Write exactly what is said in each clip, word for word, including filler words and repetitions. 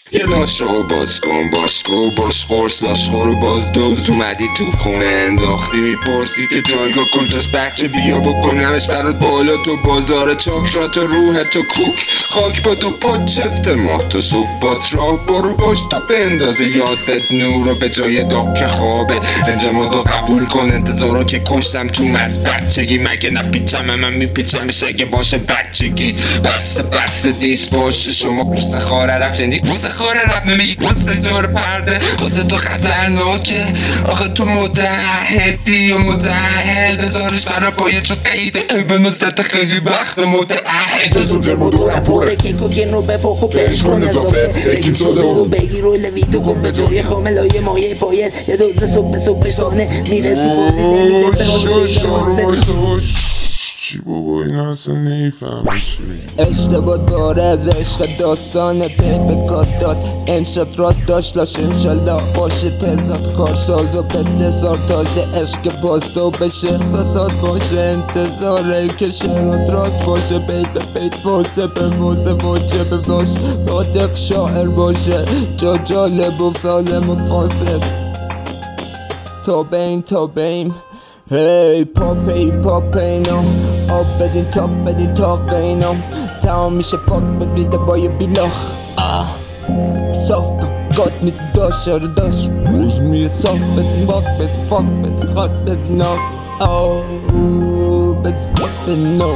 یه لاشو باز کن باشکو باش قرص لاشخور رو باز دوز اومدی تو خونه انداختی میپرسی که جایگاه کجاست بچه بیا بکنمش برات بالا تو بازار چاکرات و روح تو کوک خاک با تو پا چفت ماه تو صبح بات راه برو باش تا بندازه یادت نور رو به جای داغ که خوابه انجام رو قبول کن انتظارا که کشتم تو از بچگی مگه نپیچم من میپیچم اگه باشه بچگی بس بس دیست باشه شما قصه خاره رفت شنی قصه خاره رفت میگی قصه جار پرده قصه تو خطرناکه آخه تو متعهدی و متعهل بذارش برا پایه چو قیده به نصد خیلی وقت متعهد تو سوچر بودو رپوره که کوکین رو بپا خوب بهش کن اضافه یکی سوده و بگی رو لویدو کن به جوی خاملای مایه پایت یه دوزه صبح صبح شانه میرسی بازی نمیده به حوزه چی بابا این اصلا نیفهمه چی اشتباه داره از عشق داستان پیپ کات انشاد راست داشت لاش انشالله باشه تزاد کارساز و بده تاشه عشق باستو بشه احساسات باشه انتظاره که شعرات راست باشه بیت به بیت فاسه به موزه واجب باش صادق شاعر باشه جا جالب و سالم و فاسد تا بین تا بین هی پاپی پاپینو آب بدین تاپ بدین تاق بینو تمام میشه پاک بدیده با یه بیلاخ صاف گات میده داشت رو داشت روش میره صاف بدین باک بدین فاک بدین خاک بدین آق آو بدین باک بدین نو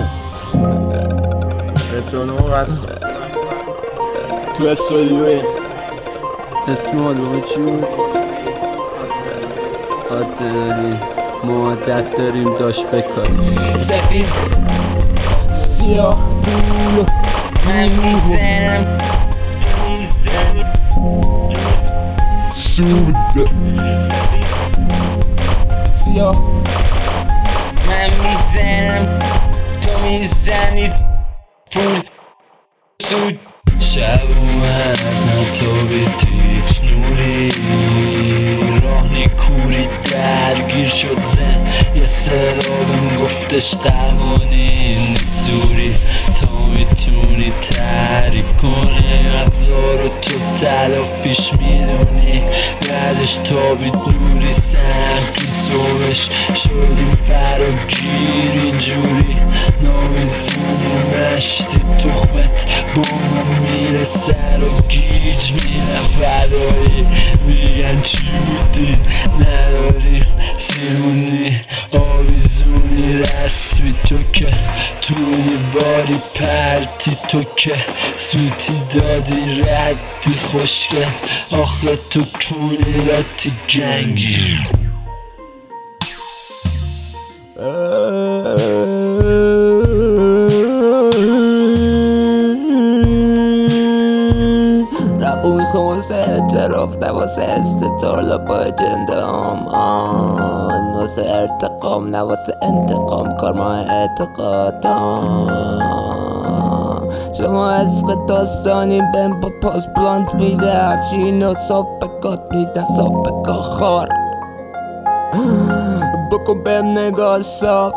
تو استودیوی اسمال بابا چی بود؟ عادت داریم ما عادت داریم داشت بکاریم سفید سیاه پول من میزنم سود سیاه من میزنم تو میزنی پول سود شب اومد نتابید هیچ نوری راه نیکوری درگیر شد زن یه صدا بهم گفتش قوانین سوری تا میتونی تعریف کنه ابزار رو تو تلافیش میدونی بعدش تابید نوری سنگی صبحش شدیم فراگیر اینجوری نامیزونی مشتی تخمت با ما میره سر و گیج میرم فدایی میگن چی بودین نداریم سیمونی آویزونی رسمی تو که توی واری پرتی تو که سوتی دادی ردی خوشگل آخه تو کونی راتی گنگی رب میخوام واسه اعتراف نه واسه استطالا با جنده آمان واسه ارتقام نه واسه انتقام کار ما اعتقادام شما عشق داستانی بهم با پاس بلانت میده افشین و صاف بکات میدم صاف بکا خار بکن بهم نگاه صاف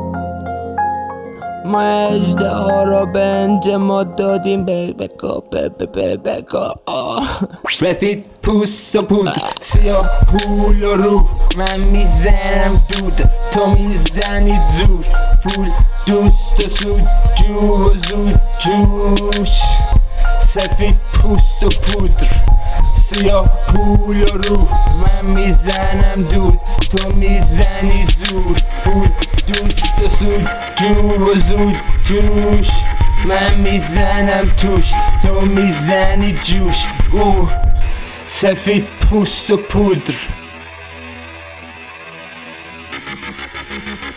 ما اجده ها را به انجماد دادیم به بکا به به به بکا رفید پوست و پود سیاه پول و روح من میزنم دود تو میزنی زور پول دوست و سود جو و زود جوش سفید پوست و پودر سیاه پول و روح من میزنم دود تو میزنی زور پول دوست و سود جو و زود جوش من میزنم توش تو میزنی جوش او سفید پوست و پودر